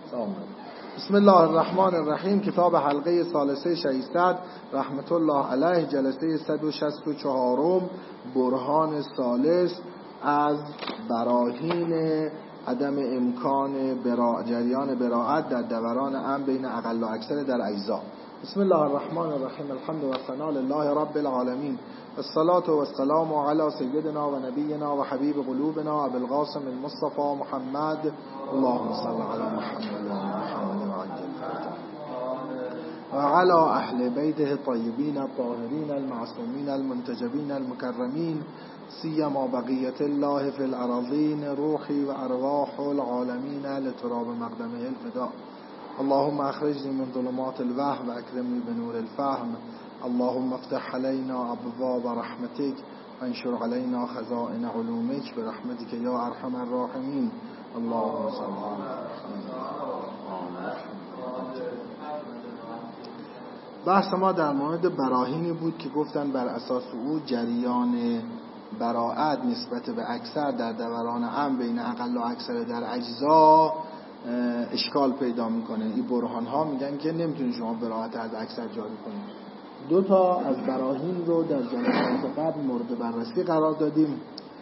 بسم الله الرحمن الرحیم. کتاب حلقه ثالثه 600 رحمت الله علیه، جلسه 164 برهان ثالث از براهین عدم امکان جریان براءت در دوران امر بین اقل و اکثر در اجزا. بسم الله الرحمن الرحیم. الحمد و ثنا لله رب العالمین، الصلاة و السلام علی سیدنا و نبینا و حبیب قلوبنا ابی القاسم المصطفى محمد. اللهم صل علی محمد و محمد و عجل و علی اهل بیته الطیبین الطاهرین المعصومین المنتجبین المکرمین، سیما بقیت الله فی الارضین، روحی و ارواح العالمین لتراب مقدمه الفداء. اللهم اخرجني من ظلمات الوهم واكرمني بنور الفهم. اللهم افتح علينا ابواب رحمتك وانشر علينا خزائن علومك برحمتك يا ارحم الراحمين. اللهم صل على محمد. بحث ما در مورد براهینی بود که گفتن بر اساس او جریان براءت نسبت به اکثر در دوران امر بین اقل و اکثر در اجزا اشکال پیدا میکنه. این برهان ها میگن که نمیتونید شما براءت از اکثر جاری کنید. 2 تا از براهین رو در جلسات قبل مورد بررسی قرار دادیم.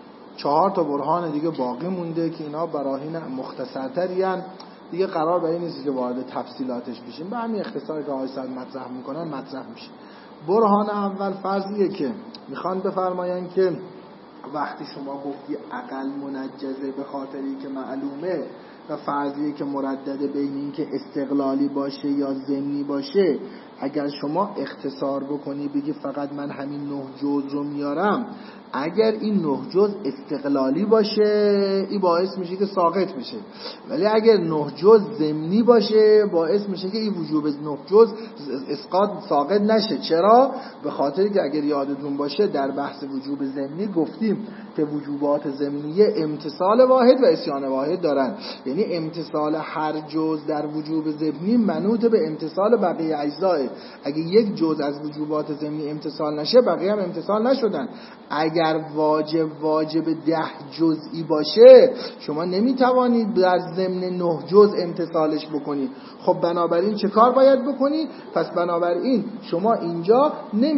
4 تا برهان دیگه باقی مونده که اینا براهین مختصرتری ان، دیگه قرار به این نیست که وارد تفصیلاتش بشیم، به همین اختصاری که آقای صاحب مطرح میکنن مطرح میشه. برهان اول فرضیه که میخوان بفرماین که وقتی شما گفتی عقل منجزه به خاطری که معلومه و فرضیه که مردده بین این که استقلالی باشه یا ضمنی باشه، اگر شما اختصار بکنی بگی فقط من همین 9 جزء رو میارم، اگر این 9 جزء استقلالی باشه این باعث میشه که ساقط بشه، ولی اگر 9 جزء ضمنی باشه باعث میشه که این وجوب 9 جزء اسقاط ساقط نشه. چرا؟ به خاطر که اگر یادتون باشه در بحث وجوب ضمنی گفتیم که وجوبات ضمنیه امتصال واحد و اسیان واحد دارن، یعنی امتصال هر جزء در وجوب ضمنی منوط به امتصال بقیه اجزا. اگه یک جزء از وجوبات ضمنی امتصال نشه بقیه هم امتصال نشدن. اگر واجب 10 جزئی باشه شما نمیتوانید در ضمن 9 جزء امتصالش بکنید. خب بنابراین چه کار باید بکنید؟ پس بنابراین شما اینجا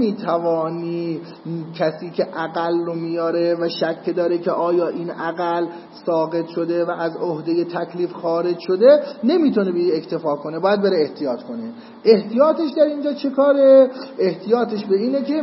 نمیتوانی کسی که عقل رو میاره و شک داره که آیا این عقل ساقط شده و از عهده تکلیف خارج شده نمیتونه به اکتفا کنه، باید بره احتیاط کنه. احتیاطش در اینجا چه کاره؟ احتیاطش به اینه که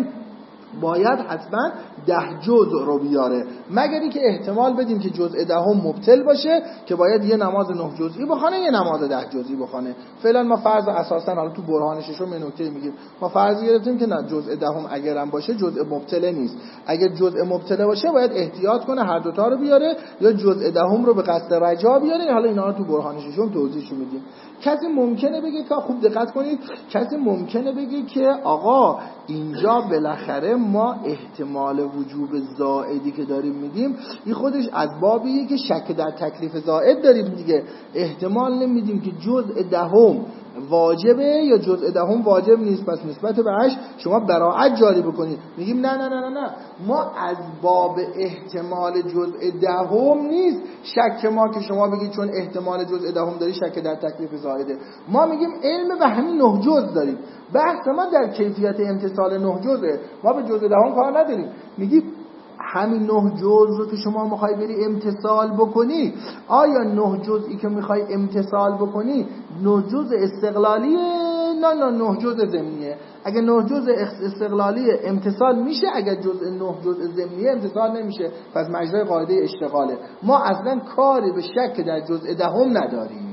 باید حتما 10 جزء رو بیاره، مگر اینکه احتمال بدیم که جزء 10 مبطل باشه که باید یه نماز 9 جزئی بخونه یه نماز 10 جزئی بخونه. فعلا ما فرض اساسا حالا تو برهان ششم یه نکته میگیم، ما فرض گرفتیم که نه جزء 10 اگرم باشه جزء مبطله نیست. اگر جزء مبطله باشه باید احتیاط کنه هر دوتا رو بیاره، یا جزء 10 رو به قصد رجا بیاره. حالا اینا رو تو برهان ششم توضیحش میدیم. کسی ممکنه بگه که خوب دقت کنید، کسی ممکنه بگه که آقا اینجا بالاخره ما احتمال وجوب زائدی که داریم میدیم این خودش از بابیه که شک در تکلیف زائد داریم دیگه. احتمال نمیدیم که جزء 10 واجبه یا جزء 10 واجب نیست، پس نسبت بهش شما براءت جاری بکنید. میگیم نه نه نه نه، ما از باب احتمال جزء 10 نیست شک ما که شما بگید چون احتمال جزء 10 داری شک در تکلیف زائده. ما میگیم علم به همین 9 جزء داریم، بحث ما در کیفیت امتصال 9 جزءه، ما به جزء 10 کار نداریم. میگیم همین 9 جزء رو که شما میخوای بری امتصال بکنی، آیا 9 جزئی که میخوای امتصال بکنی 9 جزء استقلالیه؟ نه 9 جزء ضمنیه. اگه 9 جزء استقلالیه امتصال میشه، اگه جزء 9 جزء ضمنیه امتصال نمیشه، پس مجرای قاعده اشتغاله. ما اصلا کاری به شک در جزء 10 نداریم،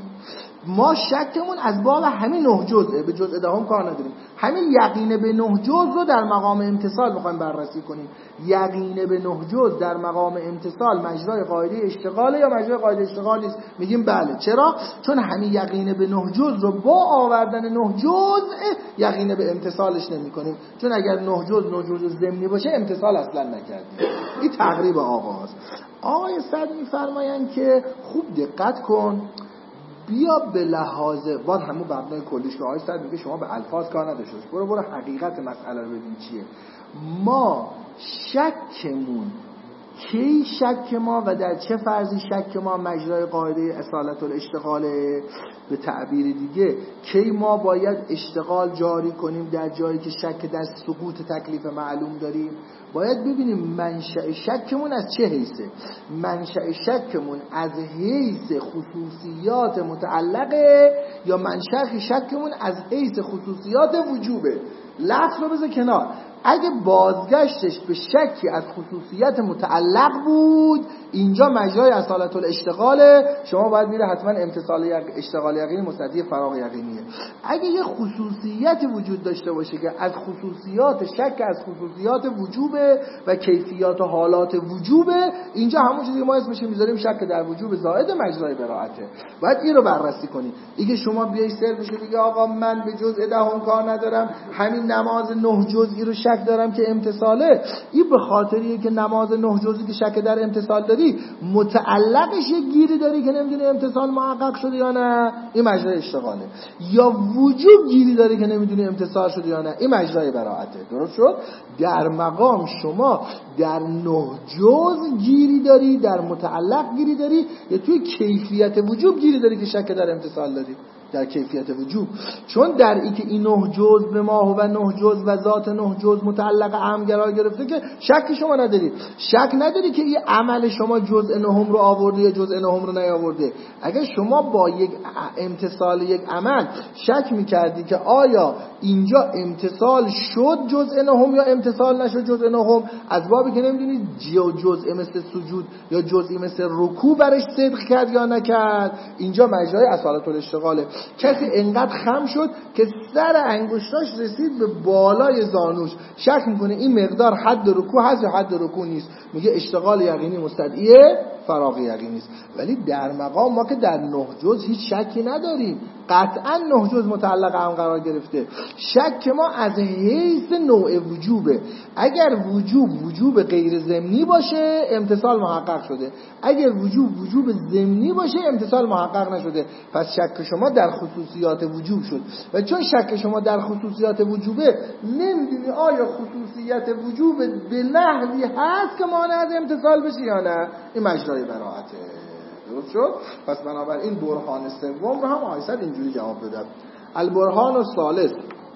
ما شکمون از باب همین 9 جزءه، به جزء 10 کار نداریم. همین یقین به 9 جزء رو در مقام امتصال میخوایم بررسی کنیم. یقین به 9 جزء در مقام امتصال مجرای قاعده اشتغاله یا مجرای قاعده اشتغال نیست؟ میگیم بله. چرا؟ چون همین یقین به 9 جزء رو با آوردن 9 جزء یقین به امتصالش نمی‌کنیم، چون اگر 9 جزء ضمنی باشه امتصال اصلا نکردیم. این تقریب آغاز. آقای صدر میفرمایند که خوب دقت کن، بیا به لحاظ بعد همون مبنای کلیش که آقای صدر میگه شما به الفاظ کار نداشته باش، برو حقیقت مسئله رو ببین چیه. ما شکمون کی شک ما و در چه فرضی شک ما مجرای قاعده اصالت الاشتغاله؟ به تعبیر دیگه کی ما باید اشتغال جاری کنیم در جایی که شک در سقوط تکلیف معلوم داریم؟ باید ببینیم منشأ شکمون از چه حیثه. منشأ شکمون از حیث خصوصیات متعلقه یا منشأ شکمون از حیث خصوصیات وجوبه؟ لفظ رو بذار کنار. اگه بازگشتش به شکی از خصوصیت متعلق بود، اینجا مجرای اصالت الاشتغاله، شما باید میره حتما امتصال اشتغال یقینی مستدی فراغ یقینیه. اگه یه خصوصیت وجود داشته باشه که از خصوصیات شک از خصوصیات وجوبه و کیفیات و حالات وجوبه، اینجا همون چیزی که ما اسمش میذاریم شک در وجوب زائد مجرای براءته. باید این رو بررسی کنی. دیگه شما بیای سر بشه بگی آقا من به جزء دهم کار ندارم، همین نماز 9 جزئی رو شک دارم که امتصاله. این به خاطریه که نماز 9 جزئی که شک در امتصال داری، متعلقش یه گیری داری که نمیدونی امتصال محقق شده یا نه، این مجرای اشتغاله. یا وجوب گیری داری که نمیدونی امتصال شده یا نه، این مجرای براءته. درست شد؟ در مقام شما در 9 جزء گیری داری، در متعلق گیری داری، یا توی کیفیت وجوب گیری داری که شک در امتصال داری، در کیفیت وجوب. چون در ای که این 9 جزء به ماه و 9 جزء و ذات 9 جزء متعلق اهم قرار گرفته که شک شما نداری. شک نداری که این عمل شما جزء نهم رو آورده یا جزء نهم رو نیاورده. اگر شما با یک امتصال یک عمل شک میکردی که آیا اینجا امتصال شد جزء نهم یا امتصال نشد جزء نهم، از بابی که نمیدونید جزء مثل سجود یا جزئی مثل رکوع برش صدق کرد یا نکرد، اینجا مجرای اصالت الاشتغاله. کسی انقدر خم شد که سر انگشتاش رسید به بالای زانوش، شک میکنه این مقدار حد رکوع هست یا حد رکوع نیست، میگه اشتغال یقینی مستدعی فراغ یقینی است. ولی در مقام ما که در 9 جزء هیچ شکی نداریم، قطعا 9 جزء متعلق هم قرار گرفته. شک ما از حیث نوع وجوبه. اگر وجوب غیر ضمنی باشه امتصال محقق شده، اگر وجوب ضمنی باشه امتصال محقق نشده. پس شک شما در خصوصیات وجوب شد و چون شک شما در خصوصیات وجوبه، نمیدونی آیا خصوصیت وجوب به نحوی هست که مانع از امتصال بشه یا نه، این مجرای براءته. درست شد؟ پس بنابراین برهان سوم رو هم آیسد اینجوری جواب دادم. البرهان الثالث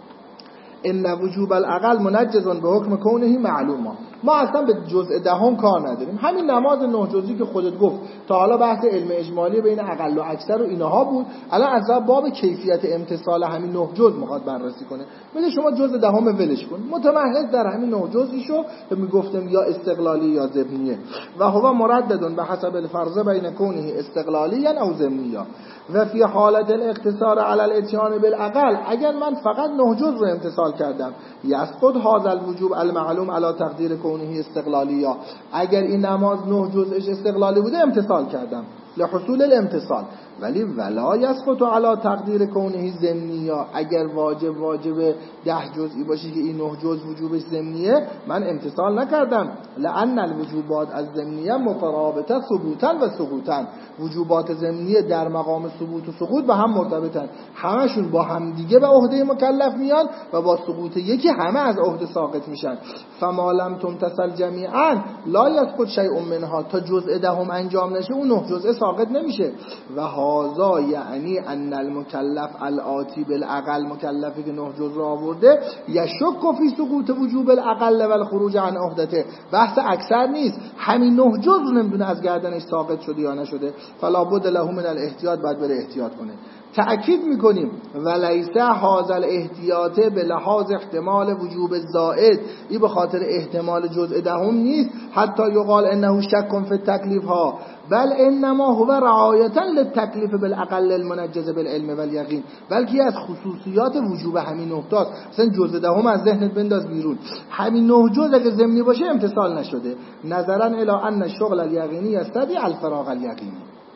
ان وجوب العقل منجز به حکم کونه معلومه. ما اصلا به جزء دهم کار نداریم. همین نماز 9 جزئی که خودت گفت تا حالا بحث علم اجمالی بین اقل و اکثر و اینها بود، الان از باب کیفیت امتصال همین 9 جزء میخواد بررسی کنه. میگه شما جزء دهم ولش کن، متمحض در همین 9 جزئی شو که میگفتم یا استقلالی یا ضمنیه. و هو مردد به حسب الفرض بین کونه استقلالی او ضمنی. و فی حالت الاقتصار علی الاتیان بالعقل، اگر من فقط 9 جزء رو امتصال کردم، یسقط هذا الوجوب المعلوم علی تقدیر کونه استقلالی. اگر این نماز 9 جزءش استقلالی بوده امتصال کردم لحصول الامتصال، ولی ولا یسقط علی تقدیر کونه ضمنی. اگر واجب 10 جزئی باشه که این 9 جزء وجوبش ضمنیه، من امتصال نکردم. لأن الوجوبات از ضمنیه مترابطه ثبوتا و سقوطا. وجوبات ضمنیه در مقام ثبوت و سقوط به هم مرتبطن، همشون با هم دیگه به عهده مکلف میان و با سقوط یکی همه از عهده ساقط میشن. فما لم تمتثل جمیعا لا یسقط شیء منها، تا جزء دهم انجام نشه اون 9 جزء ساقط نمیشه. و هذا یعنی ان المکلف الآتی بالعقل، مکلفی که 9 جزء را آورده، یشک فی سقوط وجوب العقل و الخروج عن عهدته. بحث اکثر نیست، همین 9 جزء رو نمیدونه از گردنش ساقط شده یا نشده. فلا بد له من الاحتیاط، باید بره احتیاط کنه. تأکید میکنیم ولیس هذا الاحتیاط به لحاظ احتمال وجوب زائد، این به خاطر احتمال جزء دهم نیست حتی یقال انه شک فی التکلیف ها، بل انما هو رعایتا للتکلیف بالاقل المنجز بالعلم والیقین، بلکه از خصوصیات وجوب همین نقطه. مثلا جزء دهم از ذهنت بنداز بیرون، همین 9 جزء اگه ضمنی باشه امتصال نشده. نظرا الی ان الشغل الیقینی یستدعی الفراغ الیقینی.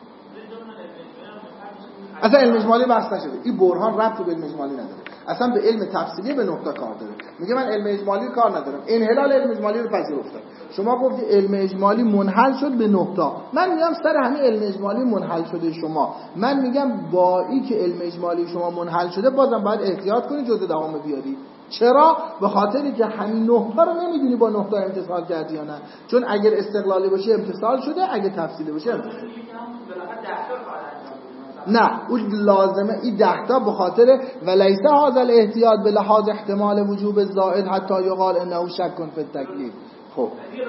اصلا علم اجمالی بحث نشده، این برهان ربطی به علم اجمالی نداره، اصلا به علم تفصیلی به نقطه کار داره. میگه من علم اجمالی کار ندارم، انحلال علم اجمالی رو پذیرفتم. شما گفتی علم اجمالی منحل شد به نقطه، من میگم سر همین علم اجمالی منحل شده شما، من میگم با این که علم اجمالی شما منحل شده بازم باید احتیاط کنی جزء دهم بیاری. چرا؟ به خاطری که همین 9 تا رو نمیدونی با 9 تا امتصال کردی یا نه. چون اگر استقلالی باشه امتصال شده، اگه تفصیلی باشه نه. اون لازمه این 10 تا به خاطر ولیسه هذا الاحتیاط به لحاظ احتمال وجوب الزائد حتی یقال انه شک فی التکلیف. خب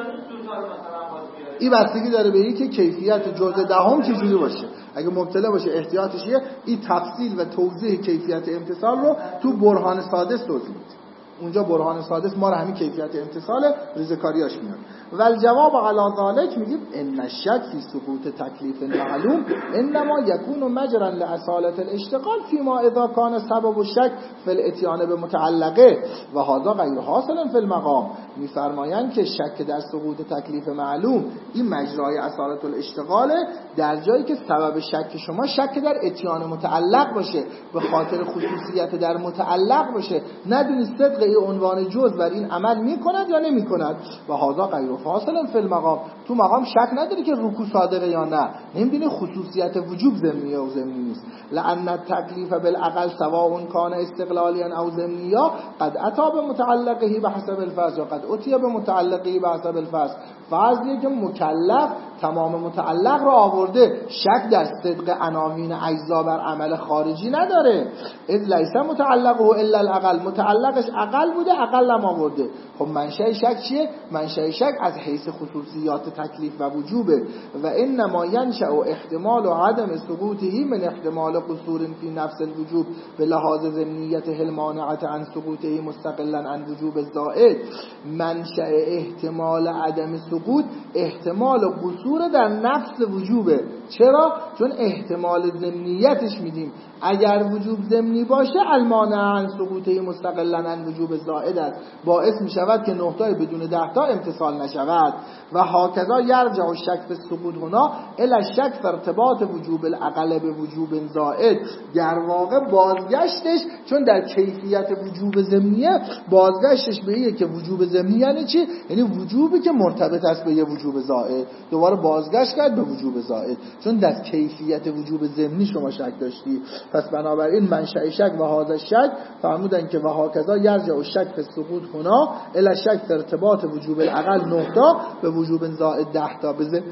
این بستگی داره به این که کیفیت جزء دهم چجوری باشه. اگه مبتلا باشه احتیاطش این تفصیل و توضیح کیفیت امتصال رو تو برهان سادس توضیح میده. اونجا برهان سادس ما رو همین کیفیت امتصال ریزکاریاش میاد. و الجواب علی ذلک میگیم ان الشک فی سقوط تکلیف معلوم انما یکون مجرا لاصاله الاشتغال فيما اذا كان سبب الشک فی الاتیان بمتعلقه و هذا غیر حاصل فی المقام. میفرمایند که شک در سقوط تکلیف معلوم این مجرای اصالت الاشتغاله در جایی که سبب شک شما شک در اتیان متعلق باشه، به خاطر خصوصیت در متعلق باشه، ندونی صدق این عنوان جز بر این عمل میکند یا نمیکند. و هذا غیر فاصل فی المقام. تو مقام شک نداری که رکوع صادقه یا نه، نمیدونی خصوصیت وجوب ضمنیه و ضمنی نیست. لأن التکلیف بالعقل سواء کان استقلالیا او ضمنیا قد اتى بمتعلقه بحسب الفرض و قد اتي بمتعلقه بحسب الفرض. فرضیه که مکلف تمام متعلق را آورده، شک در صدق عناوین اجزا بر عمل خارجی نداره. اذ لیس متعلقه الا العقل، متعلقش عقل بوده، عقل هم آورده. خب منشأ شک چیه؟ منشأ شک از حیث خصوصیات تکلیف و وجوبه. و انما ینشأ احتمال عدم ثبوته من احتمال قصور فی نفس الوجوب به لحاظ ضمنیته المانعه عن ثبوته مستقلا عن وجوب الزائد. منشأ احتمال عدم ثبوت احتمال قصور در نفس وجوبه. چرا؟ چون احتمال ضمنیتش میدیم، اگر وجوب ضمنی باشه المانع عن ثبوته مستقلا عن وجوب الزائد است، باعث میشود که 9 تا بدون 10 تا امتصال نشود. و هکذا یرجع الشک فی السقوط هنا الی الشک فی ارتباط وجوب العقل به وجوب زائد. در واقع بازگشتش چون در کیفیت وجوب ضمنیه، بازگشتش به اینه که وجوب ضمنی یعنی چی؟ یعنی وجوبی که مرتبط است به یه وجوب زائد، دوباره بازگشت کرد به وجوب زائد، چون در کیفیت وجوب ضمنی شما شک داشتی. پس بنابراین منشأ شک و هذا شک فرمودن که و هکذا یرجع الشک فی السقوط هنا الی الشک فی ارتباط وجوب العقل 9 تا به وجوب زائد 10 تا به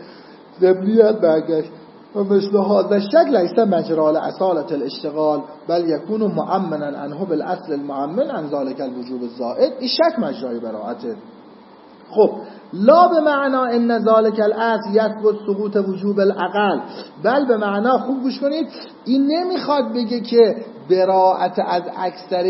ضمنیت برگشت. و مثل هذا الشک لیس مجرا لاصاله الاشتغال بل یکون مؤمنا عنه بالاصل المؤمن عن ذلك الوجوب الزائد. این شک مجرای براءته. خب لا به معنا ان ذلك الاصل یثبت سقوط وجوب العقل، بل به معنا، خوب گوش کنید، این نمیخواد بگه که براءت از اکثر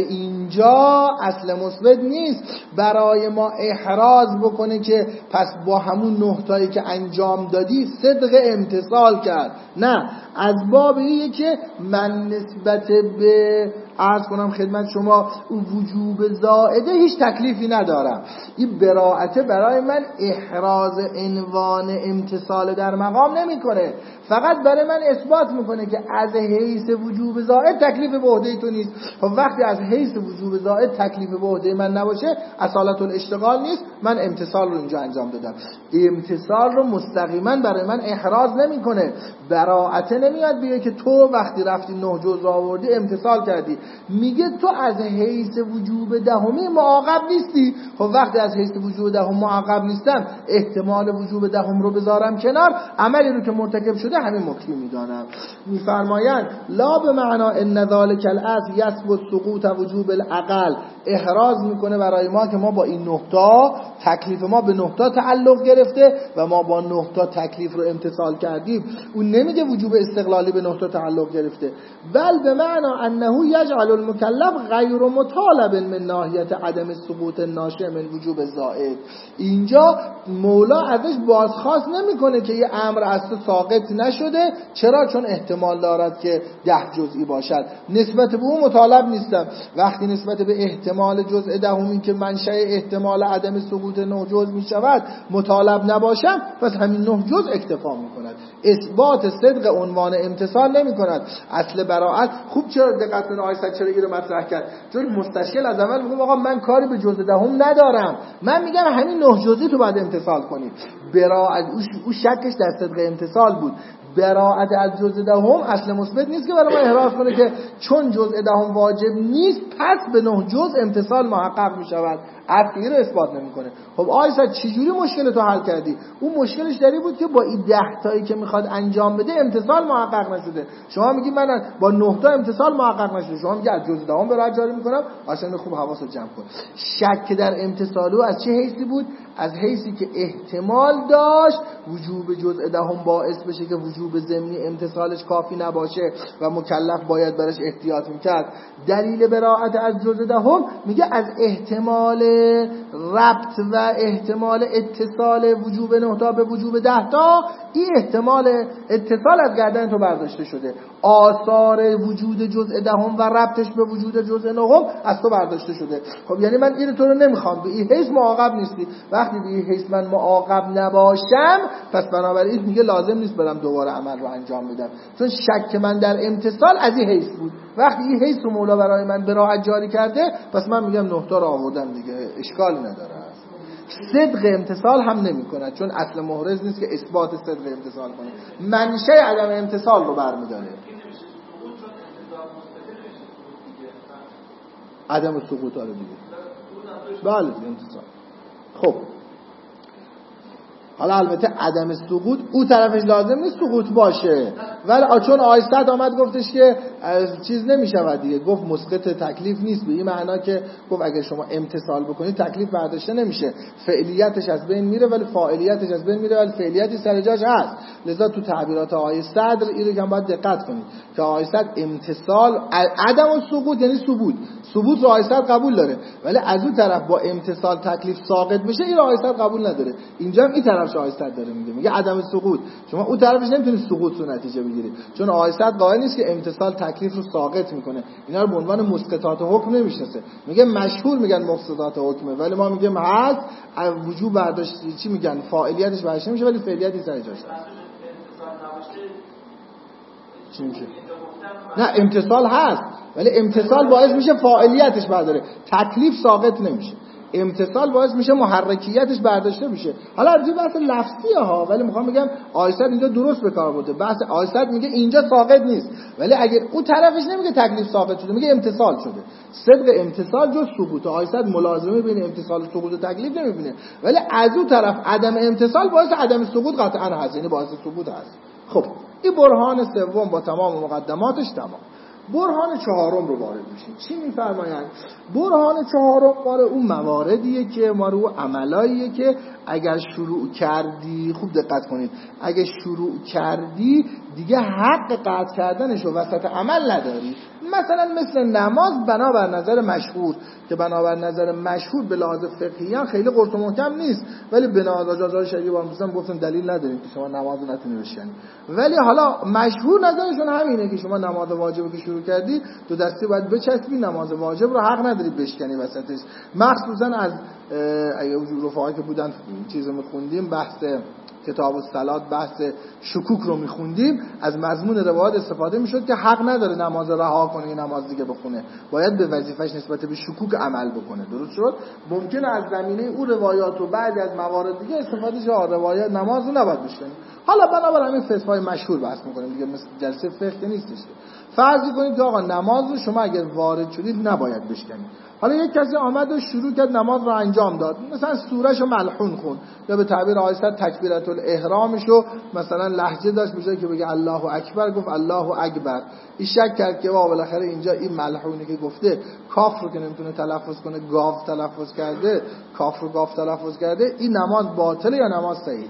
اینجا اصل مثبت نیست برای ما احراز بکنه که پس با همون 9 تایی که انجام دادی صدق امتصال کرد. نه، از باب اینه که من نسبت به عرض کنم خدمت شما وجوب زائده هیچ تکلیفی ندارم. این براءت برای من احراز عنوان امتصال در مقام نمیکنه، فقط برای من اثبات میکنه که از حیث وجوب زائد تکلیف به عهده تو نیست. خب وقتی از حیث وجوب زائد تکلیف به عهده من نباشه اصالت الاشتغال نیست، من امتصال رو اینجا انجام دادم. امتصال رو مستقیما برای من احراز نمیکنه. براءت نمیاد بگه که تو وقتی رفتی 9 جز را آوردی امتصال کردی، میگه تو از حیث وجوب دهمی معاقب نیستی. خب وقتی از حیث وجوب دهم معاقب نیستم، احتمال وجوب دهم رو بذارم کنار، عملی رو که مرتکب شده همین مکفی میدانم. میفرمایند لا به معنا ان ذلک الاصل یثبت سقوط وجوب العقل، احراز میکنه برای ما که ما با این 9 تا تکلیف ما به 9 تا تعلق گرفته و ما با 9 تا تکلیف رو امتصال کردیم. اون نمیگه وجوب استقلالی به 9 تا تعلق گرفته، بل به معنا انه یجعل المکلف غیر مطالب من ناحیه عدم ثبوت ناشئ من وجوب زائد. اینجا مولا ازش بازخواست نمیکنه که یه امر از تو ساقط نشده. چرا؟ چون احتمال دارد که 10 جزئی باشد. نسبت به اون مطالب نیستم. وقتی نسبت به احتمال جزء دهمی که منشأ احتمال عدم ثبوت 9 جزء می شود مطالب نباشم، پس همین 9 جزء اکتفا می کند. اثبات صدق عنوان امتصال نمی کند. اصل براءت خوب چرا دقت کنید آقای صد چرا اینو مطرح کرد؟ چون مستشکل از اول میگه آقا من کاری به جزء دهم ندارم، من میگم همین 9 جزئی تو باید امتصال کنی. براءت او شکش در صدق امتصال بود. براءت از جزء دهم اصل مثبت نیست که برای ما احراز کنه که چون جزء دهم واجب نیست پس به 9 جزء امتصال محقق می شود. اصلی رو اثبات نمیکنه. خب آیسا چجوری مشکل تو حل کردی؟ اون مشکلش داری بود که با این 10 تایی که میخواد انجام بده امتصال محقق نشده. شما میگی من با 9 تا امتصال محقق نشده، شما میگی از جزء دهم برای جاری میکنم. اصلا خوب حواست جمع کن. شک در امتصالو از چه حیثی بود؟ از حیثی که احتمال داشت وجوب جزء دهم باعث بشه که وجوب ضمنی امتصالش کافی نباشه و مکلف باید براش احتیاط میکرد. دلیل براءت از جزء دهم میگه از احتمال ربط و احتمال اتصال وجوب 9 تا به وجوب 10 تا، این احتمال اتصال از گردن تو برداشته شده. آثار وجود جزء دهم و ربطش به وجود جزء نهم از تو برداشته شده. خب یعنی من این تو رو نمیخوام، به این حیث معاقب نیستی. وقتی به این حیث من معاقب نباشم پس بنابراین میگه لازم نیست برم دوباره عمل رو انجام بدم، چون شک من در امتصال از این حیث بود. وقتی این حیث رو مولا برای من به راحت جاری کرده پس من میگم 9 تا رو آوردم دیگه، اشکالی نداره. صدق امتصال هم نمی کند، چون اصل محرز نیست که اثبات صدق امتصال کنه، منشأ عدم امتصال رو برمی‌داره. عدم سقوط رو دیگه بله امتصال. خب حالا البته عدم سقوط او طرفش لازم نیست سقوط باشه، ولی چون آیستاد آمد گفتش که چیز نمیشود دیگه، گفت مسقط تکلیف نیست، به این معنا که گفت اگر شما امتصال بکنید تکلیف برداشته نمیشه، فعلیتش از بین میره ولی فاعلیتش از بین میره ولی فعلیتی سر جاش هست. لذا تو تعبیرات آیه صدر اینو که باید دقت کنید که آیه صدر امتصال عدم سقوط یعنی ثبوت رو آیه صدر قبول داره، ولی از اون طرف با امتصال تکلیف ساقط بشه این آیه صدر قبول نداره. اینجا هم این طرف آیستاد داره میگه عدم سقوط، شما اون طرفش نمیتونید سقوط رو نتیجه بگیرید، چون آیستاد قائل نیست که امتصال تکلیف رو ساقط میکنه. اینا رو به عنوان مسقطات حکم نمیشناسه، میگه مشهور میگن مسقطات حکمه، ولی ما میگیم هست وجوب برداشت چی میگن فاعلیتش برداشته میشه ولی فعلیتی سر جاش هست. چی میشه؟ نه امتصال هست ولی امتصال باعث میشه فاعلیتش برداره، تکلیف ساقط نمیشه. امتصال باعث میشه محرکیتش برداشته میشه. حالا از این بحث لفظیه ها، ولی میخوام بگم آیسد اینجا درست به کار برده. بحث آیسد میگه اینجا ساقط نیست، ولی اگر اون طرفش نمیگه تکلیف ساقط شده، میگه امتصال شده. صدق امتصال جز ثبوت. آیسد ملازمه بین امتصال و ثبوت و تکلیف نمیبینه، ولی از اون طرف عدم امتصال باعث عدم ثبوت قطعا هست، یعنی باعث ثبوت هست. خب این برهان سوم با تمام مقدماتش تمام. برهان چهارم رو وارد میشیم. چی میفرمایند؟ برهان چهارم ماره اون مواردیه که ما رو عملاییه که اگر شروع کردی، خوب دقت کنید، اگر شروع کردی دیگه حق قطع کردنش رو وسط عمل نداری. مثلا مثل نماز بنابر نظر مشهور، که بنابر نظر مشهور به لحاظ فقهی خیلی قرط و محکم نیست، ولی به لحاظ اجازه شریعه با هم گفتن دلیل نداریم که شما نماز رو نتونی بشکنی، ولی حالا مشهور نظرشون همینه که شما نماز واجبی که شروع کردی دو دستی باید بچسبی، نماز واجب رو حق نداری بشکنی وسطش. مخصوصا از اگه رفقایی که بودن چیزو میخوندیم، بحث کتاب الصلات، بحث شکوک رو میخوندیم، از مضمون روایات استفاده میشد که حق نداره نماز رها کنه یه نماز دیگه بخونه، باید به وظیفش نسبت به شکوک عمل بکنه. درست شد؟ ممکنه از زمینه اون روایات و بعضی از موارد دیگه استفاده شه روایات نماز رو نباید بشکنیم. حالا بنابر همین فقهای مشهور بحث میکنیم دیگه، مثل جلسه فقه نیستش. فرض کنید که آقا نماز رو شما اگر وارد شدید نباید بشکنید. حالا یک کسی آمد و شروع کرد نماز رو انجام داد، مثلا سورهشو ملحون خوند، یا به تعبیر آیسد تکبیرت الاحرامشو مثلا لهجه داشت، به جای که بگه الله اکبر گفت الله اکبر. این شک کرد که بالاخره اینجا این ملحونی که گفته کاف رو که نمیتونه تلفظ کنه گاف تلفظ کرده، کاف رو گاف تلفظ کرده، این نماز باطله یا نماز صحیح؟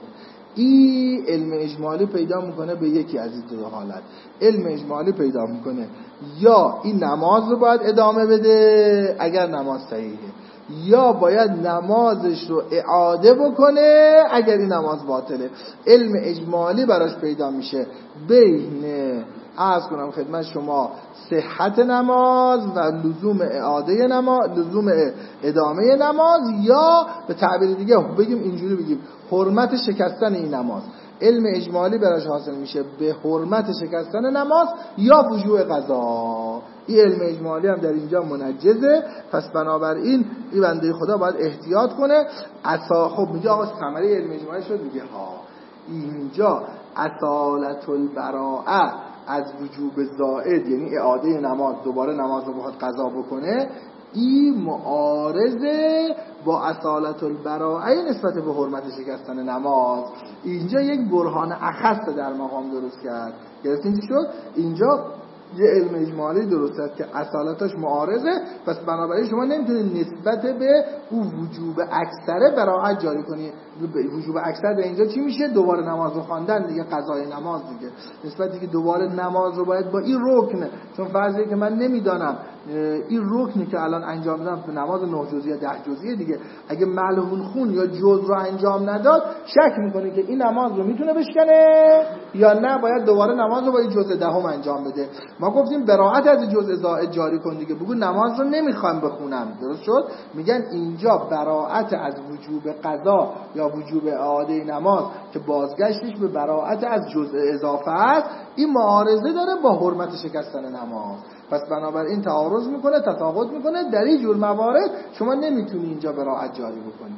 این علم اجمالی پیدا میکنه به یکی از این دو حالت. علم اجمالی پیدا میکنه یا این نماز رو باید ادامه بده اگر نماز صحیحه، یا باید نمازش رو اعاده بکنه اگر این نماز باطله. علم اجمالی براش پیدا میشه بین عرض کنم خدمت شما صحت نماز و لزوم اعاده نماز، لزوم ادامه نماز، یا به تعبیر دیگه بگیم اینجوری بگیم حرمت شکستن این نماز. علم اجمالی براش حاصل میشه به حرمت شکستن نماز یا وجوب قضا. این علم اجمالی هم در اینجا منجزه، پس بنابراین این بنده خدا باید احتیاط کنه. خب میگه آقا ثمره علم اجمالی شد، میگه ها اینجا اصالت البراءه از وجوب زائد، یعنی اعاده نماز، دوباره نماز رو بخواد قضا بکنه، این معارضه با اصالت البراءه نسبت به حرمت شکستن نماز. اینجا یک برهان اخص در مقام درست کرد. گرفتین چی شد؟ اینجا یه علم اجمالی درست کرد که اصالتش معارضه، پس بنابراین شما نمیتونید نسبت به او وجوب اکثره براءت جاری کنی. وجوب اکثر در اینجا چی میشه؟ دوباره نماز رو خواندن دیگه، قضای نماز دیگه. نسبتی که دوباره نماز رو باید با این رکن، چون فرضیه که من نمیدانم این رکنی که الان انجام دادم تو نماز 9 جزئی یا 10 جزئی دیگه، اگه ملحون خون یا جز رو انجام نداد شک میکنه که این نماز رو میتونه بشکنه یا نه باید دوباره نماز رو با این جزء دهم انجام بده. ما گفتیم براءت از جزء زائد جاری کن دیگه، بگو نماز رو نمیخوام بخونم. درست شد؟ میگن اینجا براءت از وجوب قضا یا وجوب اعاده نماز که بازگشتش به براءت از جزء اضافه است، این معارضه داره با حرمت شکستن نماز. پس بنابراین تعارض میکنه، تفاوت میکنه. در این جور موارد شما نمیتونی اینجا براءت جاری بکنی.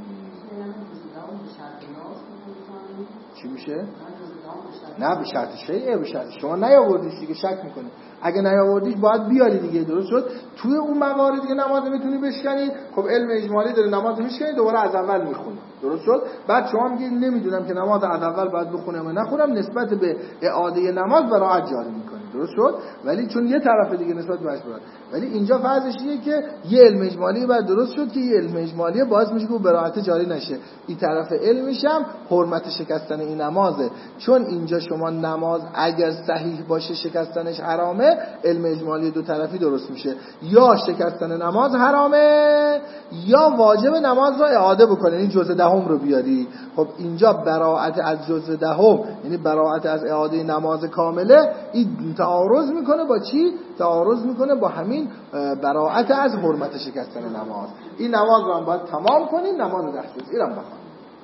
چی میشه؟ نه به شرط شیعه، به شرط شما نیاوردیش دیگه، شک میکنی. اگه نیاوردیش باید بیاری دیگه. درست شد؟ توی اون موارد که نماز میتونی بشکنی، خب علم اجمالی داره نماز میشکنی، دوباره از اول میخونی. درست شد؟ بعد شما میگی نمیدونم که نماز از اول باید بخونم و نخونم، نسبت به اعاده نماز براءت جاری میکنی. درست شد؟ ولی چون یه طرف دیگه نسبت بهش براءت. ولی اینجا فرضش اینه که یه علم اجمالی بعد درست شد که یه علم اجمالی باعث میشه که براءت جاری نشه. این طرف علمش هم حرمت شکستن این نمازه. چون اینجا شما نماز اگر صحیح باشه شکستنش حرامه، علم اجمالی دو طرفی درست میشه. یا شکستن نماز حرامه یا واجب نماز رو اعاده بکنه، یعنی جزء دهم رو بیاری. خب اینجا براءت از جزء دهم یعنی براءت از اعاده نماز کامله، این تعارض میکنه با چی؟ تعارض میکنه با همین براءت از حرمت شکستن نماز. این نماز رو هم باید تمام کنی، نماز 10 جزئی رو هم بخوان.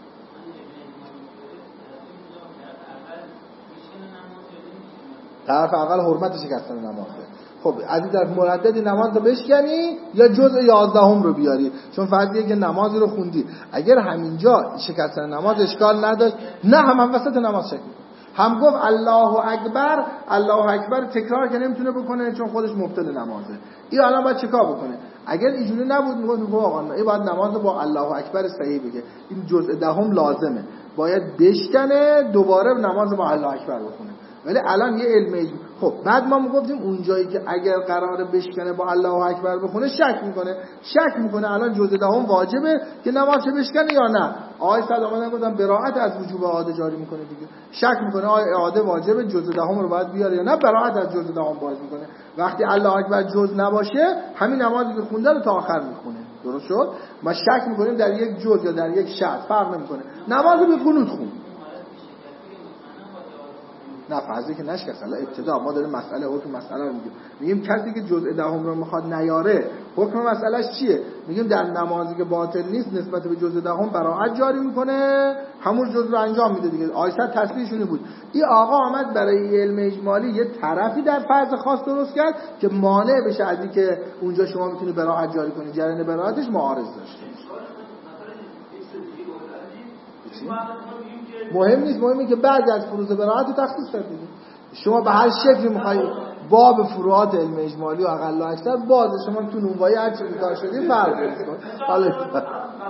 طرف اول حرمت شکستن نمازه. خب از این طرف مرددی نماز رو بشکنی یا جزء 11 رو بیاری. چون فرضیه که نمازی رو خوندی، اگر همینجا شکستن نماز اشکال نداشت، نه هم وسط نماز شکل هم گفت الله اکبر، الله اکبر تکرار که نمیتونه بکنه چون خودش مبتل نمازه. این الان باید چیکار بکنه؟ اگر اینجوری نبود میگفت آقا این باید نماز رو با الله اکبر صحیح بگه، این جزء دهم لازمه، باید بشکنه دوباره نماز با الله اکبر بخونه. ولی الان یه علم. خب بعد ما گفتیم اونجایی که اگر قراره بشکنه با الله اکبر بخونه شک میکنه الان جزء دهم واجبه که نماز بشکنه یا نه. آیه صد آمدن گفتم براءت از وجوب اعاده جاری میکنه دیگه. شک میکنه آیه اعاده واجبه، جزء دهم رو باید بیاره یا نه، براءت از جزء دهم باز میکنه. وقتی الله اکبر جزء نباشه همین نمازی که خونده رو تا آخر میخونه. درست شد؟ ما شک میکنیم در یک جزء یا در یک شرط فرق نمیکنه، نماز به قنوت خون. نه فرضی که نشکست. حالا ابتدا ما داریم حکم مسئله رو میگیم کسی که جزء دهم رو میخواد نیاره حکم مسئلهش چیه؟ میگیم در نمازی که باطل نیست نسبت به جزء دهم براءت جاری میکنه، همون جزء رو انجام میده دیگه. آیسر تصریحشون بود. این آقا آمد برای علم اجمالی یه طرفی در فرض خاص درست کرد که مانع بشه از این که اونجا شما میتونی براءت جاری کنی، جریان براءتش معارض داشته. مهم نیست، مهمه که بعد از فروض براءت رو تخصیص بدید. شما به هر شکلی میخواید باب فروعات علم اجمالی و اقل و اکثر باز شما تو نونوایی هر چی کار شدید فرق کنید. حالا مثلا نماز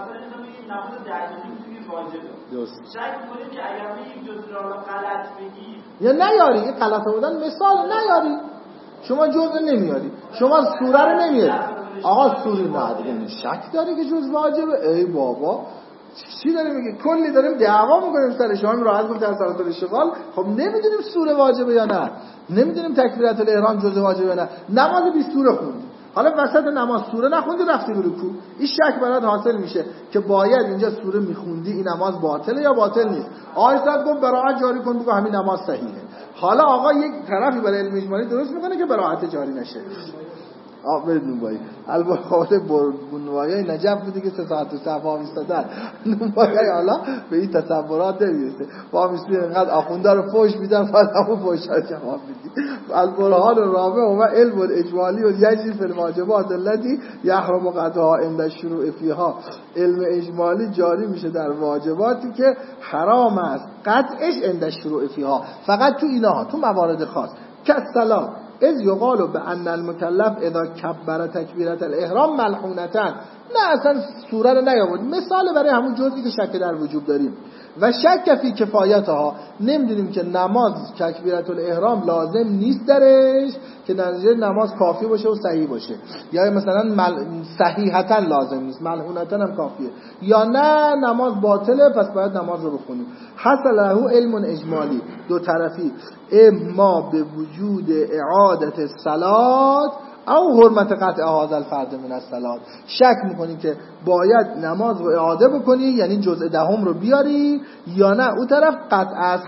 درست شک کنید که اگر یک جزء رو غلط بگید یا نیاری، این غلط بودن مثال نیاری، شما جزء نمیاری، شما سوره رو نمیاری. آقا سوره نه شک داری که جزء واجبه؟ ای بابا چی داری میگی؟ کلی داریم دعوا میکنیم سر شما. این راحت گفت در صلات الاشتغال خب نمیدونیم سوره واجبه یا نه، نمیدونیم تکبیرات الاحرام جزء واجبه یا نه. نماز 20 سوره خوندی، حالا وسط نماز سوره نخوندی رفتی به رکوع، این شک برات حاصل میشه که باید اینجا سوره میخوندی، این نماز باطله یا باطل نیست. آیت گفت براءت جاری کن، بگو همین نماز صحیحه. حالا آقا یک طرفی برای علم اجمالی درست میکنه که براءت جاری نشه. نونوایی البته نونوایی نجف بوده که 3 ساعت تو صف ها میستادن. نونوایی حالا به این تصورات نمیرسه. با میستی اینقدر آخونده رو فوش میدن بعد همون فوش ها جواب میدی. البرهان الرابع و علم الاجمالی و یجری فی الواجبات التي یحرم قطعها عند الشروع فیها. علم اجمالی جاری میشه در واجباتی که حرام است قطعش عند الشروع فیها، فقط تو اینها، تو موارد خاص. کالصلاة اذ یقال بان المکلف اذا کبر تکبیرة الاحرام ملحونتن. نه اصلا سوره رو نیاورد، مثال برای همون جزئی که شک در وجوب داریم. و شک فی کفایتها، نمیدونیم که نماز تکبیرة الاحرام لازم نیست درش که نتیجه نماز کافی باشه و صحیح باشه، یا مثلا صحیحتا لازم نیست، ملحونتا هم کافیه، یا نه نماز باطله پس باید نماز رو بخونیم. حصل له علم اجمالی، دو طرفی، اما به وجود اعادت الصلاة او حرمت قطع هذا الفرد من الصلاة. شک میکنی که باید نماز رو اعاده بکنی، یعنی جزء دهم رو بیاری، یا نه اون طرف قطع از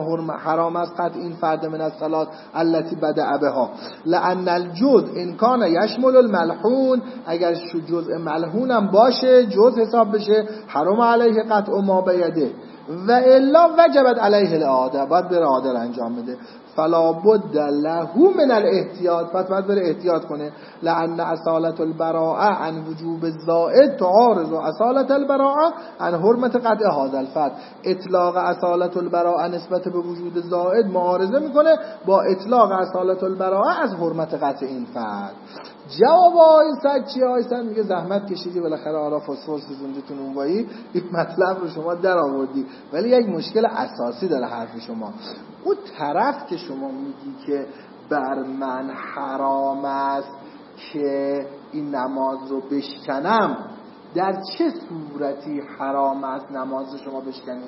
حرام از قطع این فرد من الصلاة التي بدأ بها. لان الجزء ان کان یشمل الملحون، اگر جزء ملحون هم باشه جزء حساب بشه، حرام علیه قطع ما بیده و الا وجبت علیه الاعاده، باید بره اعاده رو انجام بده. فلا بد له من الاحتیاط، پس باید بره احتیاط کنه. لان اصالة البراءه عن وجوب الزائد تعارض اصالة البراءه عن حرمت قطع هذا الفرد. اطلاق اصالة البراءه نسبت به وجود زائد معارضه میکنه با اطلاق اصالة البراءه از حرمت قطع این فرد. جواب آیستد چی؟ آیستد میگه زحمت کشیدی بالاخره آرا فسفر سوزوندتون اونوایی، این مطلب رو شما در آوردی، ولی یک مشکل اساسی داره حرف شما. اون طرف که شما میگی که بر من حرام است که این نماز رو بشکنم، در چه صورتی حرام است نماز شما بشکنی؟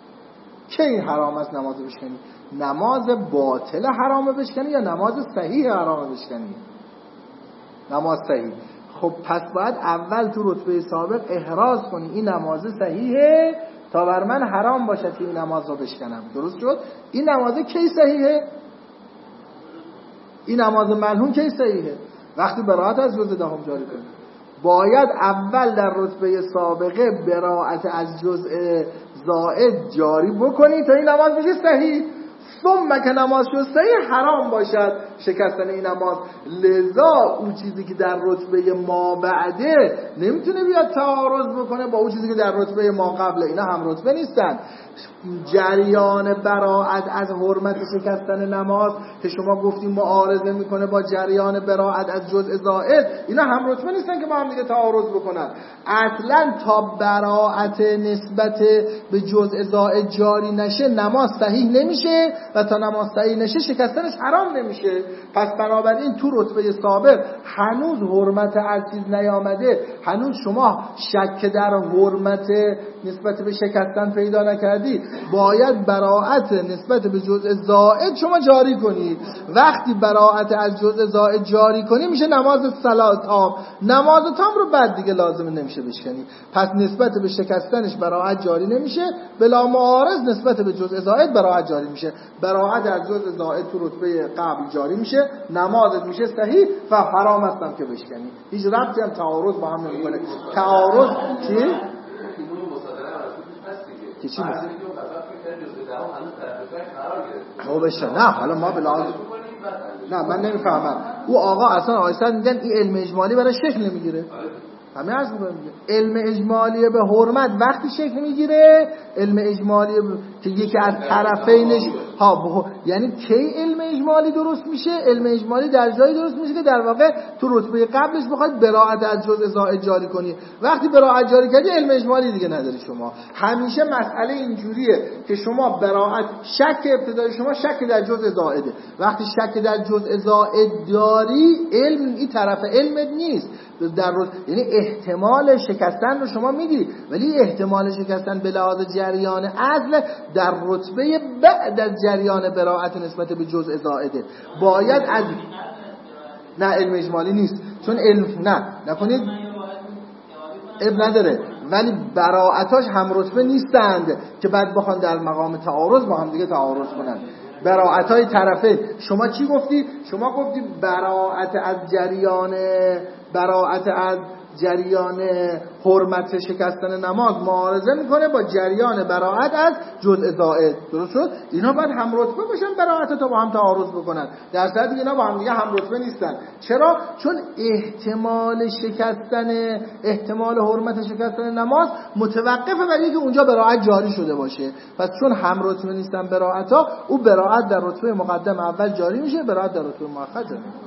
که این حرام است نماز بشکنی؟ نماز باطل حرام بشکنی یا نماز صحیح حرام بشکنی؟ نماز صحیح. خب پس باید اول تو رتبه سابق احراز کنی این نماز صحیحه تا بر من حرام باشه که این نماز رو بشکنم. درست شد؟ این نماز کی صحیحه؟ این نماز ملحون کی صحیحه؟ وقتی براءت از جزء دهم جاری کنی. باید اول در رتبه سابقه براءت از جزء زائد جاری بکنی تا این نماز بشه صحیح. ثم که نماز شد صحیح حرام باشد شکستن این نماز. لذا اون چیزی که در رتبه ما بعده نمیتونه بیاد تعارض بکنه با اون چیزی که در رتبه ما قبله، اینا هم رتبه نیستن. جریان براءت از حرمت شکستن نماز که شما گفتیم معارضه میکنه با جریان براءت از جزء زائد، اینا هم رتبه نیستن که با هم دیگه تعارض بکنن. اصلا تا براءت نسبت به جزء زائد جاری نشه نماز صحیح نمیشه و تا نماز صحیح نشه شکستنش حرام نمیشه. پس بنابراین تو رتبه سابق هنوز حرمت از چیز نیامده، هنوز شما شک در حرمت نسبت به شکستن پیدا نکردی، باید براءت نسبت به جزء زائد شما جاری کنید. وقتی براءت از جزء زائد جاری کنی میشه نماز صلات تام. نماز تام رو بعد دیگه لازم نمیشه بشکنی. پس نسبت به شکستنش براءت جاری نمیشه، بلا معارض نسبت به جزء زائد براءت جاری میشه. براءت از جزء زائد تو رتبه قبل جاری میشه، نمازت میشه صحیح و حرام هستم که بشکنی. هیچ ربطی هم تعارض با هم نمیکنه. تعارض چی؟ که چی میشه؟ نه حالا ما بلاز نه من نمیفهمم. او آقا اصلا آیستن میگن این علم اجمالی برای شکل نمیگیره. همه عرض میکنم علم اجمالی به حرمت وقتی شکل میگیره، علم اجمالی که یکی از طرفینش یعنی کی علم اجمالی درست میشه؟ علم اجمالی در جایی درست میشه که در واقع تو رتبه قبلش بخواید براءت از جزء زائد جاری کنی. وقتی براءت جاری کردی علم اجمالی دیگه نداری شما. همیشه مسئله اینجوریه که شما براءت شک ابتدای شما شک در جزء زائده. وقتی شک در جزء زائد داری علم این طرف علمت نیست. یعنی احتمال شکستن رو شما میگیری، ولی احتمال شکستن به لحاظ جریان اصل در رتبه بعد از جریان براءت نسبت به جزء زائده. باید از نه علم اجمالی نیست، چون علم نکنید اب نداره، ولی براءتاش هم رتبه نیستند که بعد بخوان در مقام تعارض با هم دیگه تعارض کنن. براءت‌های طرفین. شما چی گفتی؟ شما گفتی براءت از جریان حرمت شکستن نماز معارضه میکنه با جریان براءت از جزء زائد. درست شد؟ اینا باید هم رتبه باشن، براءت تا با هم تعارض بکنن، در صورتی که اینا با هم دیگه هم رتبه نیستن. چرا؟ چون احتمال حرمت شکستن نماز متوقفه بر اینکه اونجا براءت جاری شده باشه. پس چون هم رتبه نیستن براءت‌ها، او براءت در رتبه مقدم اول جاری میشه، براءت در رتبه مؤخر جاری میشه.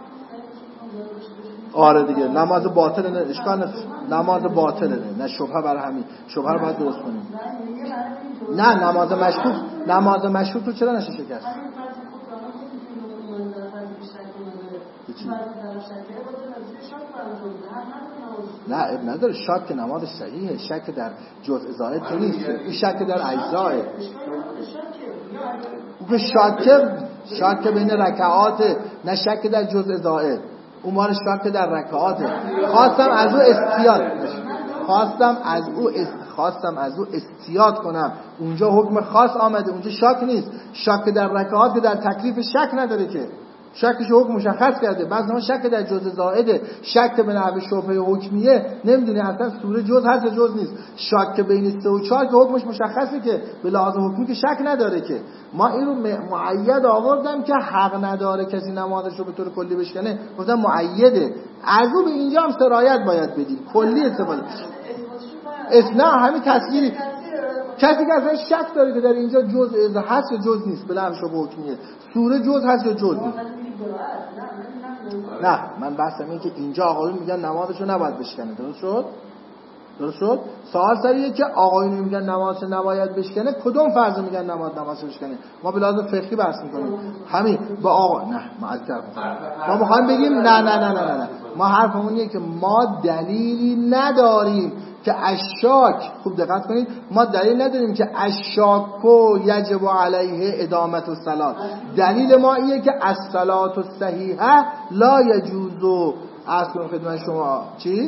آره دیگه، نماز باطله، نه اشکال نه، نماز باطله، نه شبهه. برای همین شبهه رو باید درست کنیم. نه نماز مشکوک تو چرا نشه شکست؟ نه اب نداره، شک نمازش صحیحه، شک در جزء زائد که نیست، این شک در اجزاه. اون شک بین رکعات، نه شک در جزء زائد. اون مال شک در رکعاته. خواستم از او استیاد کنم. اونجا حکم خاص آمده، اونجا شک نیست. شک در رکعات که در تکلیف شک نداره که، شکش حکم مشخص کرده. بعضی ما شک در جزء زائده، شک به نحو شبهه حکمیه، نمیدونی اصلا سوره جز هست یا جز نیست. شک بین 3 و 4 که حکمش مشخصه که به لحاظ حکمی که شک نداره که. ما این رو مؤید آوردم که حق نداره کسی نمازش رو به طور کلی بشکنه، گفتم مؤیده. از او به اینجا هم سرایت باید بدیم، کلی استفاده. نه همین تصویری کسی که اصلا شک داره که در اینجا جزء هست یا جز نیست به لحاظ شبهه حکمیه، سوره جز هست یا جز نیست. نه من بحثم اینه که اینجا آقایون میگن نمازشو نباید بشکنه. درست شد؟ سوال سریه که آقایون میگن نماز نباید بشکنه، کدوم فرض میگن نماز بشکنه؟ ما به لحاظ فقهی بحث میکنیم. همین با آقا نه معذرت میخوام، ما میخوایم بگیم نه ما حرفمون اینه که ما دلیلی نداریم که اشاک، خوب دقت کنید، ما دلیل نداریم که اشاکو یجب علیه ادامت الصلات. دلیل ما اینه که الصلات الصحیحه لا یجوز. از کنم خدمت شما چی؟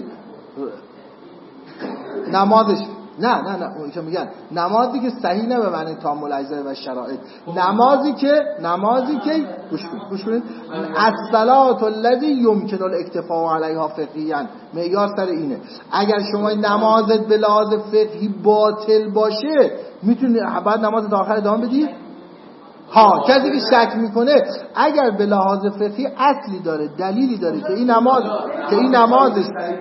نمازش نه اون که میگن نمازی که صحیح نه به معنی تام الاجزاء و شرایط، نمازی که گوش کنید الصلاه الذی یمکن الاکتفاء علیها فقهیا، معیار سر اینه. اگر شما نمازت به لحاظ فقهی باطل باشه، میتونی بعد نماز تا آخر ادامه بدی. کسی که شک میکنه اگر به لحاظ فقهی اصلی داره، دلیلی داره که این نمازش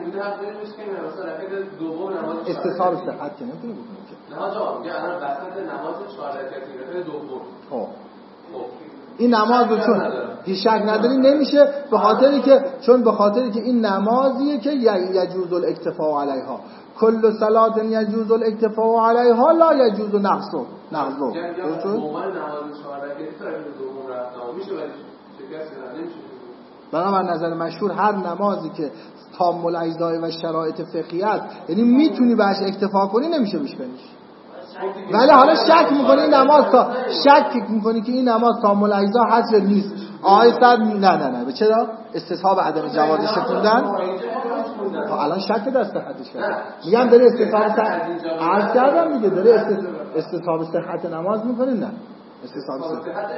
استصحاب صحت که نمیتونه بکنه که. نه آقا میگه الان وسط نماز 4 رکعتی دوم. این نماز رو چون هیچ شک نداری نمیشه، به خاطری که این نمازیه که یجوز الاکتفاء علیها. کل صلات یجوز الاکتفاء علیها لا یجوز نقصه. یعنی موقع نماز 4 رکعتی طرف دوم رفت میشه ولی شکست نمیشه. بنابراین نظر مشهور هر نمازی که تام الاجزاء و شرایط فقهی است، یعنی میتونی بهش اکتفا کنی، نمیشه بشکنیش. ولی حالا شک میکنی که این نماز تام الاجزاء هست یا نیست. آیه نه به چرا؟ استصحاب عدم جواز شکوندن. الان شک در صحتش کرد. میگم داره استصحاب صحت عرض کردم دیگه، داره استصحاب صحت نماز میکنه. نه استصحاب صحت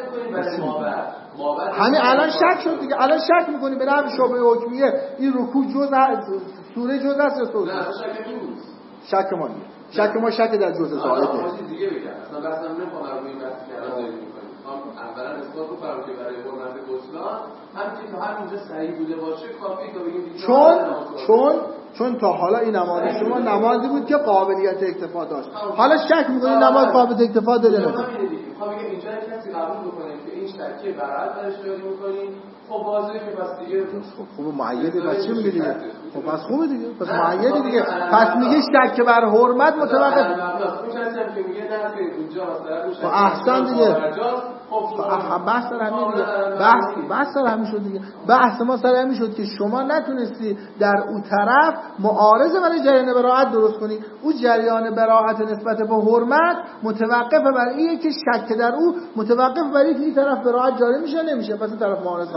همین الان شک شد دیگه. الان شک میکنی به نحو شبهه حکمیه این رکوع جز سوره جز است یا سوره؟ نه شک ما نیست. شک در جزء زائده. دیگه بگم اصلا بحثم نمیخوام روی این بحث که الان داریم میکنیم. اولا اثبات بکنم که برای حرمت گسلان همین که همینجا صحیح بوده باشه کافیه تا بگیم چون تا حالا این نماز شما نمازی بود که قابلیت اکتفا داشت. حالا شک میکنید نماز قابلیت اکتفا داره نه؟ میخوام بگم اینجا کسی قبول بکنه که این شکی برعکس درش داری میکنین، خب واضحه که پس دیگه خوب معیده. پس چی میگی دیگه؟ خب پس خوبه دیگه، پس معیده دیگه. پس میگه شک بر حرمت متوقف. اون کسی هم که میگه نه که اینجا مثلا احسن دیگه. بحث سر همین دیگه. بحث سر همین شد دیگه. بحث ما سر همین شد که شما نتونستی در اون طرف معارضه برای جریان براءت درست کنی. اون جریان براءت نسبت به حرمت متوقف بر اینه که شک در او متوقف بر اینکه این طرف براءت جاری میشه نمیشه، پس این طرف معارضه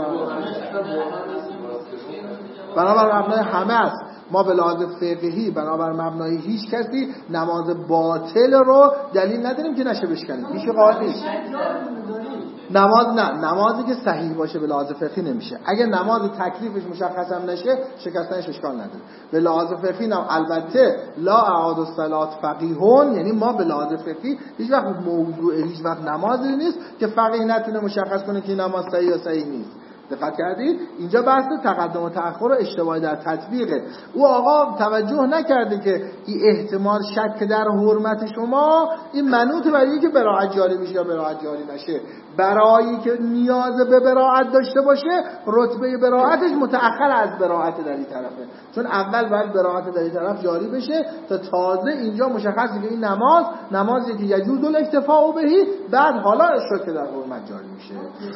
بنابر مبنای همه است. ما به لحاظ فقهی بنابر مبنای هیچ کسی نماز باطل رو دلیل نداریم که نشه بشکنیم. هیچ قاعده نیست. نمازی که صحیح باشه به لحاظ فقهی نمیشه. اگه نماز تکلیفش مشخص هم نشه شکستنش اشکال نداره. به لحاظ فقهی هم البته لا اعاد الصلات فقیهون، یعنی ما به لحاظ فقهی هیچ وقت موضوع هیچ وقت نمازی نیست که فقیه نتونه مشخص کنه که نماز صحیح یا صحیح نیست. دقت کردید؟ اینجا بحث تقدم و تأخر و اشتباهی در تطبیقه. او آقا توجه نکرده که این احتمال شک در حرمت شما این منوط برای که براءت جاری میشه یا براءت جاری نشه. برایی که نیاز به براءت داشته باشه رتبه براءتش متأخر از براءت در این طرفه، چون اول باید براءت در این طرف جاری بشه تا تازه اینجا مشخصه که این نمازی که یجوز الاکتفاء بهی، بعد حالا شک در حرمت جاری میشه.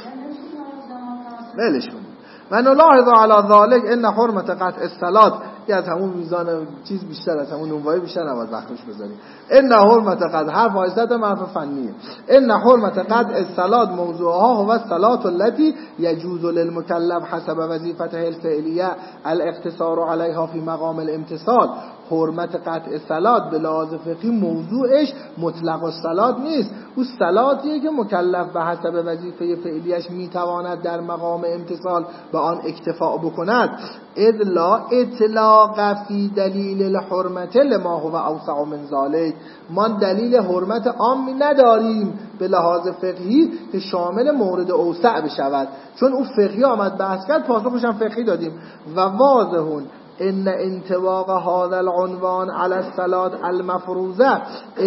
ولش کنید. و نلاحظ علی ذلک ان حرمت قطع الصلات، از همون میزان چیز بیشتر، از همون نونوایی بیشتر نباید وقتش بذاریم. ان حرمت قطع، حرف وایسط حرف فنیه. ان حرمت قطع الصلات موضوعها هو الصلات التي يجوز للمكلف حسب وظيفته الفعليه الاقتصار عليها في مقام الامتثال. حرمت قطع الصلات به لحاظ فقهی موضوعش مطلق الصلات نیست، او صلاتیه که مکلف به حسب وظیفه فعلیش میتواند در مقام امتثال به آن اکتفاء بکند. اذ لا اطلاق فی دلیل الحرمت لما هو اوسع من ذلك، ما دلیل حرمت عامی نداریم به لحاظ فقهی که شامل مورد اوسع بشود، چون او فقهی آمد بحث کرد، پاسخش هم فقهی دادیم. و واضحون ان انطباق هذا العنوان على الصلاه المفروضه،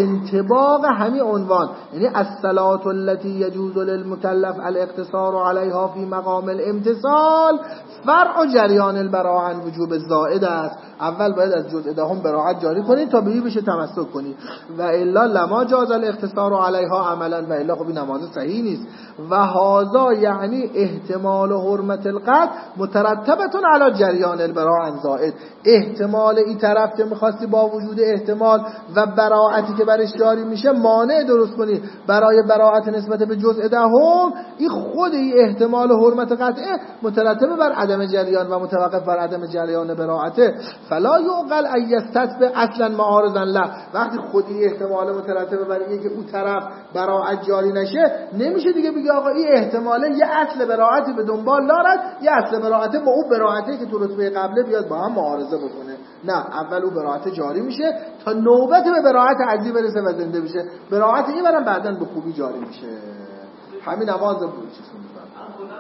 انطباق همین عنوان یعنی الصلاه التي يجوز للمكلف الاقتصار عليها في مقام الامتثال فرع جریان البراءه عن وجوب الزائد است. اول باید از جزء دهم براءت جاری کنید تا به بشه تمسک کنید، و الا لما جاز الاقتصار عليها عملا، و الا خب نماز صحیح نیست. و هذا یعنی احتمال حرمت القطع مترتبه علی جریان البراءه عن زائد، احتمال این طرف که می‌خواستی با وجود احتمال و براءتی که برش جاری میشه مانع درست کنی برای براءت نسبت به جزء دهم، این خود این احتمال حرمت قطعه مترتب بر عدم جریان و متوقف بر عدم جریان براءته. فلا یعقل ان یستتبع اصلا معارضا له، وقتی خودی احتمال مترتب بر اینه که اون طرف براءت جاری نشه، نمیشه دیگه بگی آقا این احتماله یه اصل براءتی به دنبال دارد، یه اصل براءته با اون براءتی که تو رتبه قبله بیاد با هم معارضه بکنه. نه، اول اون براءت جاری میشه تا نوبت به براءت عجیب برسه و زنده بشه، براءت این برام بعداً به خوبی جاری میشه. همین نماز بود چیزی میفهم.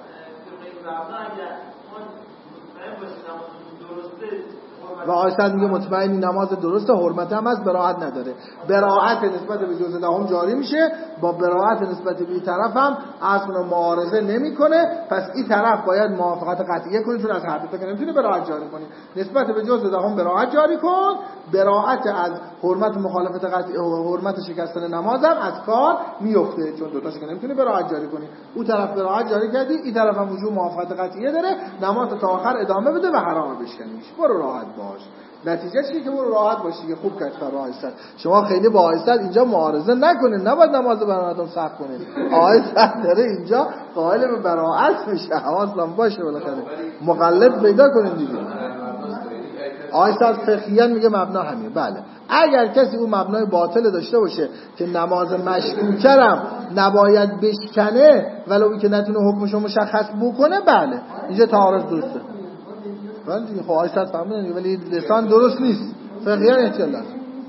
و آیسد میگه مطمئنی نماز درسته، حرمت هم هست، براءت نداره. براءت نسبت به جزء دهم جاری میشه، با براءت نسبت به این طرف هم اصلا معارضه نمیکنه. پس این طرف باید موافقت قطعیه کنه، چون از هر دو تا که نمیتونه براءت جاری کنی. نسبت به جزء دهم براءت جاری کن، براءت از حرمت مخالفت قطعی و حرمت شکستن نماز هم از کار میفته، چون دو تاش که نمیتونه براءت جاری کنی. اون طرف براءت جاری کردی، این طرف هم وجود موافقت قطعیه داره، نماز تا آخر ادامه بده و حرام بشکنیش. برو راحت باش. نتیجه چیه که برو راحت باشی که خوب کشف آیستد. شما خیلی با آیستد اینجا معارضه نکنید، نباید نماز براتون سخت کنید. آیستد داره اینجا قائل به براءت میشه، حواستون باشه بالاخره مقلد پیدا کنید دیگه. آیستد فقهیاً میگه مبنا همین. بله، اگر کسی اون مبنای باطل داشته باشه که نماز مشکوکرم نباید بشکنه ولو که نتونه حکمشو مشخص بکنه، بله اینجا تعارض درسته. ولی دیگه خب آیستد فهمیدن، ولی لسان درست نیست، فقهیان احتیال داره.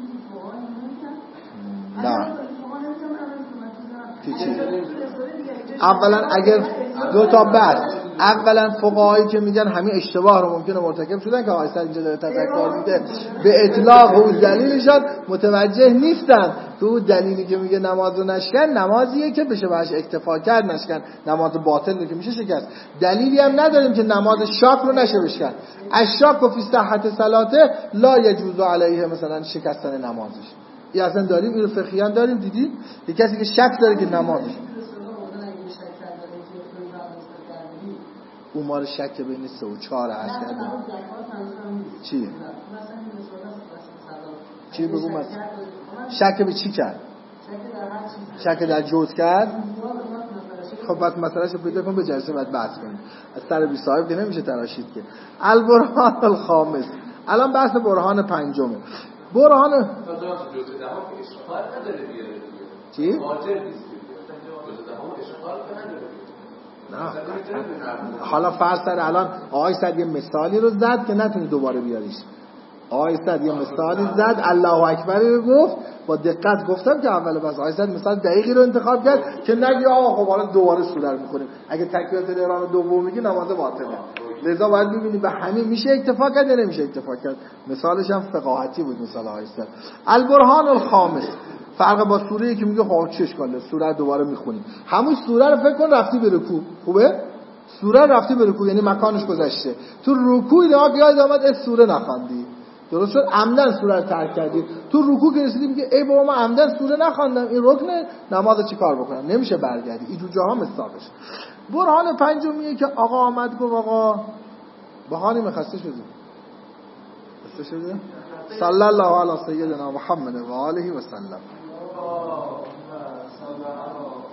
نه چی؟ اولا اگر دو تا بحث، اولا فقهایی که میگن همین اشتباه رو ممکنه مرتکب شدن که آیستد اینجا داره تذکر میده به اطلاق و دلیلشان متوجه نیستن که اون دلیلی که میگه نمازو نشکن نمازیه که بشه باش اکتفا کرد، نشکن نماز باطل که میشه شکست. دلیلی هم نداریم که نماز شاک رو نشه بشکن. الشاک و فی صحت صلاته لا یجوز علیه مثلا شکستن نمازش. این اصلا داریم، این فقهیان داریم، دیدید یه کسی که شک داره که نمازش عمر شک بین 3 و 4 هست کرده. چی بگو مثلا؟ شک به چی کرد؟ شک در جوز کرد. خب پس مسئله‌اش رو پیدا کن، به جلسه بعد بحث کنیم. از سر بی صاحب که نمیشه تراشید که. البرهان الخامس، الان بحث برهان پنجمه. برهان چی؟ نه حالا فرض کن الان آقای سعد یه مثالی رو زد که نتونی دوباره بیاریش. آقای سعد یه مثالی زد، الله اکبر رو گفت، با دقت گفتم که اول بس آقای سعد مثال دقیقی رو انتخاب کرد که نگی آقا خب حالا دوباره سوره رو می‌خونیم، اگه تکبیرات الاحرام دوم میگی نماز باطله. لذا باید ببینیم به همین میشه اکتفا کرد یا نمیشه اکتفا کرد. مثالش هم فقاهتی بود مثال آقای سعد. البرهان الخامس، فرق با سوره‌ای که میگه خب چه اشکاله سوره رو دوباره می‌خونیم، همون سوره رو فکر کن رفتی به رکوع، خوبه؟ سوره رفتی به رکوع یعنی مکانش گذشته، تو رکوع دیگه بیاید اومد سوره نخوندی، درست شد؟ عمدن سوره رو ترک کردی، تو رکوع که رسیدی میگه ای بابا من عمدن سوره نخوندم، این رکنه، نماز چیکار بکنم؟ نمیشه برگردی. اینجور جاها مستاقش. برهان پنجمیه که آقا آمد گفت آقا بهانه می‌خسته شده. خسته شده؟ صلی الله علی سیدنا محمد و آله و سلم.